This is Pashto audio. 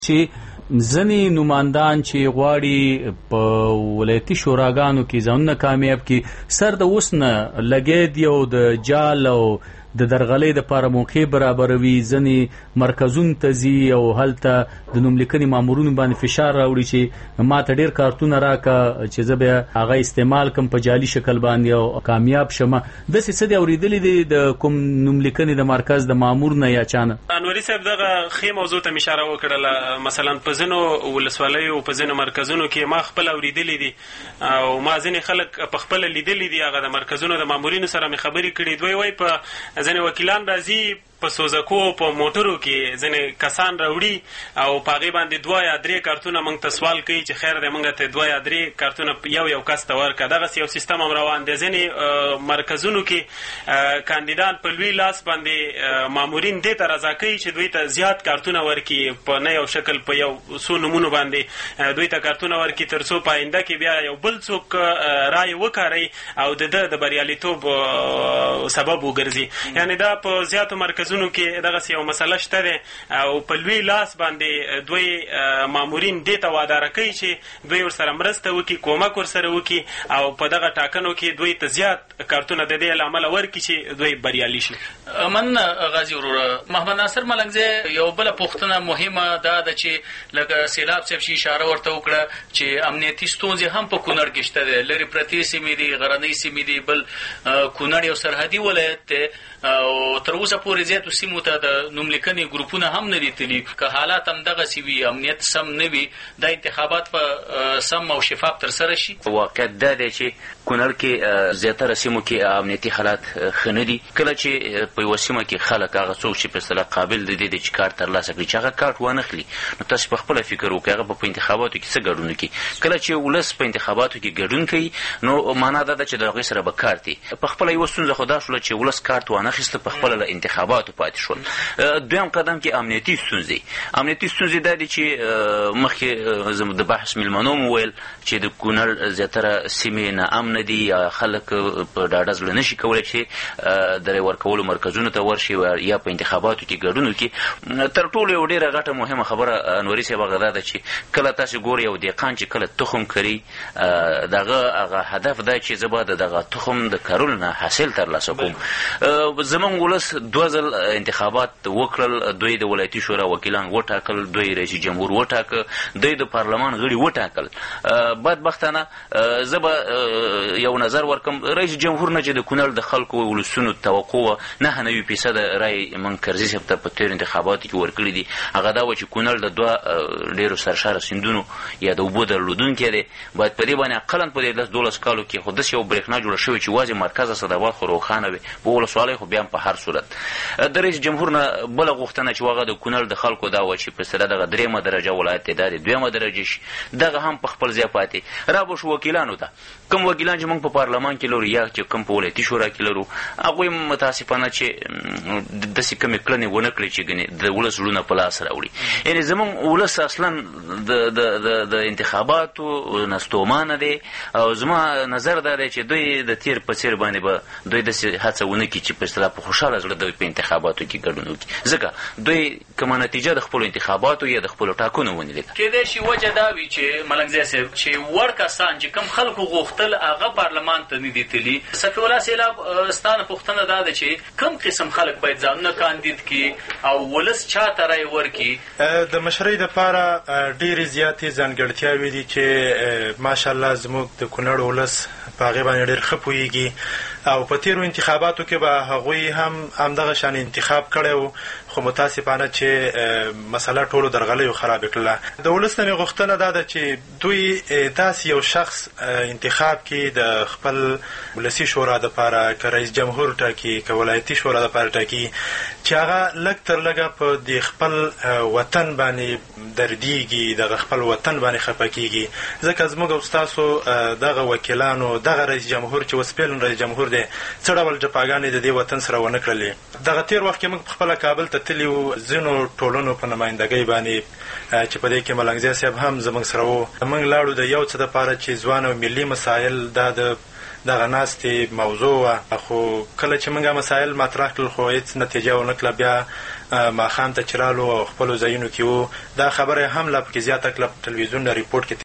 چې ځنې نمایندان چې غواړي په ولایتي شوراګانو کې ځانونه کامیاب کړي سر د اوس نه لګیا دي او د جال او د درغلۍ دپاره موقع برابروي، ځنې مرکزونو ته ځي او هلته د نوملیکنې مامورونو باندې فشار راوړي چې ما ته ډېر کارتونه راکړه چې زه بیا هغه استعمال کړم په جعلي شکل باندې او کامیاب شم. داسې څه دې اورېدلي دي د کوم نوملیکنې د مرکز د مامور نه یا چا نه؟ انوري صاحب دغه ښې موضوع ته مې اشاره وکړله. مثلا په ځینو ولسوالیو او په ځینو مرکزونو کې ما خپل اورېدلي دي او ما ځینې خلک په خپله لیدلي دي، هغه د مرکزونو د مامورینو سره مې خبرې کړي. دوی وایي په ځینې وکیلان راځي په سوزکو په موټرو کې ځینې کسان راوړي او په هغې باندې 2 یا 3 کارتونه موږ ته سوال کوي چې خیر دی موږ ته 2 یا 3 کارتونه یو کس ته ورکړه. دغسې یو سیستم هم روان دی. ځینې مرکزونو کې کاندیدان په لوی لاس باندې مامورین دې ته رضا کوي چې دوی ته زیات کارتونه ورکړي، په نه یو شکل په یو څو نومونو باندې دوی ته کارتونه ورکړي تر څو په آینده کې بیا یو بل څوک رایې وکاروي او د ده د بریالیتوب سبب وګرځي. یعنې دا په زیاتو مرکزونو کې دغسې یو مسله شته دی او په لوی لاس باندې دوی مامورین دې ته واداره کوي چې دوی ورسره مرسته وکړي، کومک ورسره وکړي او په دغه ټاکنو کې دوی ته زیات کارتونه د دې له امله ورکړي چې دوی بریالي شي. مننه غازي وروره. محمد ناصر ملنګزی، یو بله پوښتنه مهمه دا ده چې لکه سیلاب صاحب چې اشاره ورته وکړه چې امنیتي ستونزې هم په کونړ کې شته دی، لرې پرتې سیمې دي، غرنۍ سیمې دي، بل کونړ یو سرحدي ولایت دی او تر اوسه پورې زیاتو سیمو ته د نوملیکنې ګروپونه هم نه دي تللي. که حالات هم دغسې وي، امنیت سم نه وي، دا انتخابات په سم او شفاف ترسره شي. واقعیت دا دی چې کونړ کې زیاتره سیمو کې امنیتي حالات ښه نه دي. کله چې په یوه سیمه کې خلک هغه څوک چې په اصطلاح قابل د دې دی چې کارت ترلاسه کړي چې هغه کارت وانخلي، نو تاسو په خپله فکر وکړئ هغه په انتخاباتو کې څه ګډون وکړي. کله چې ولس په انتخاباتو کې ګډون کوي نو معنا دا ده چې د هغوی سره به کارت وي. په خپله یوه ستونزه خو دا شوله چې ولس کارت وانخیسته، په خپله له انتخاباتو پاتې شول. دویم قدم کې امنیتي ستونزې دا دي چې مخکې زموږ د بحث میلمنو مو ویل چې د کونړ زیاتره سیمې ناامنه دي، یا خلک په ډاډه زړه نشي کولی چې د رای ورکولو مرکزونو ته ورشي یا په انتخاباتو کې ګډون وکړي. تر ټولو یو ډېره غټه مهمه خبره انوري صاحب هغه دا ده چې کله تاسو ګورئ یو دهقان چې کله تخم کري، هغه هدف دا چې زه به د دغه تخم د کرلو نه حاصل ترلاسه کوم. زموږ ولس 2 ځل انتخابات وکړل، دوی د ولایتي شورا وکیلان وټاکل، دوی رئیس جمهور وټاکه، دوی د پارلمان غړي وټاکل. بدبختانه زه به یو نظر ورکم، رئیس جمهور نه چې د کونړ د خلکو ولسونو توقع 99% رای من کرزي صاحب ته په تېرو انتخاباتو کې ورکړي دي. هغه دا و چې کونړ د 2 ډېرو سرشاره سیندونو یا د اوبو درلودونکی دی، باید په دې باندې اقلا په دې 10-12 کالو کې خو داسې یو برېښنا جوړه شوې چې یوازې مرکز اسداباد خو روښانه وي، په ولسوالۍ خو بیا هم په هر صورت. د رئیس جمهور نه بله غوښتنه چې هغه د کونړ د خلکو دا وه چې په اصطلاح دغه 3مه درجه ولایت دی، دا د 2مه درجه شي، دغه هم په خپل ځای پاتې. را به شو وکیلانو ته، کوم وکیلان چې موږ په پارلمان کې لرو یا چې کوم په ولایتي شورا کې لرو، هغوی متاسفانه چې داسې کمې کړنې ونه کړې چې ګنې د ولس زړونه په لاس راوړي. یعنې زموږ ولس اصلا د انتخاباتو نه ستومانه دی او زما نظر دا دی چې دوی د تیر په څیر باندې به دوی داسې هڅه ونه کړي چې په اصطلاح په خوشحاله زړه دوی په انتخاباتو کې ګډون وکړي، ځکه دوی کومه نتیجه د خپلو انتخاباتو یا د خپلو ټاکنو ونیلې. کېدای شي وجه دا وي چې ملنګزی صاحب چې وړ کسان چې کوم خلکو غوښتل هغه پارلمان ته نه دي تللي. صفي الله سیلاب، ستانه پوښتنه دا ده چې کوم قسم خلک باید ځانونه کاندید کړي او ولس چا ته رای ورکړي؟ د مشرۍ دپاره ډېرې زیاتې ځانګړتیاوې دي چې ماشاءالله زموږ د کونړ ولس په هغې باندې ډېر ښه پوهېږي او په تېرو انتخاباتو کې به هغوی هم همدغه شان انتخاب کړی و، خو متاسفانه چې مسله ټولو درغلیو خرابې کړله. د ولس نه مې غوښتنه دا ده چې دوی داسې یو شخص انتخاب کړي د خپل ولسي شورا دپاره، که رئیس جمهور ټاکي، که ولایتي شورا دپاره ټاکي، چې هغه لږ تر لږه په د خپل وطن باندې دردیږي، دغه خپل وطن باندې خفه کېږي. ځکه زموږ او ستاسو دغه وکیلانو، دغه رئیس جمهور چې اوس فعلا رئیس جمهور دی، څه ډول جفاګانې د دې وطن سره ونه کړلې. دغه تېر وخت کې موږ پخپله کابل ته تللي وو ځینو ټولنو په نمایندګۍ باندې چې په دې کې ملنګزی صاحب هم زموږ سره وو. موږ لاړو د یو څه دپاره چې ځوان او ملي مسایل دا د دغه ناستې موضوع وه، خو کله چې موږ مسایل مطرح کړل خو هېڅ نتیجه ونه کړله. بیا ماښام ته چې رالو او خپلو ځایونو کې وو دا خبره هم لا پکې زیاته کړه په ټلویزیون ریپورټ کې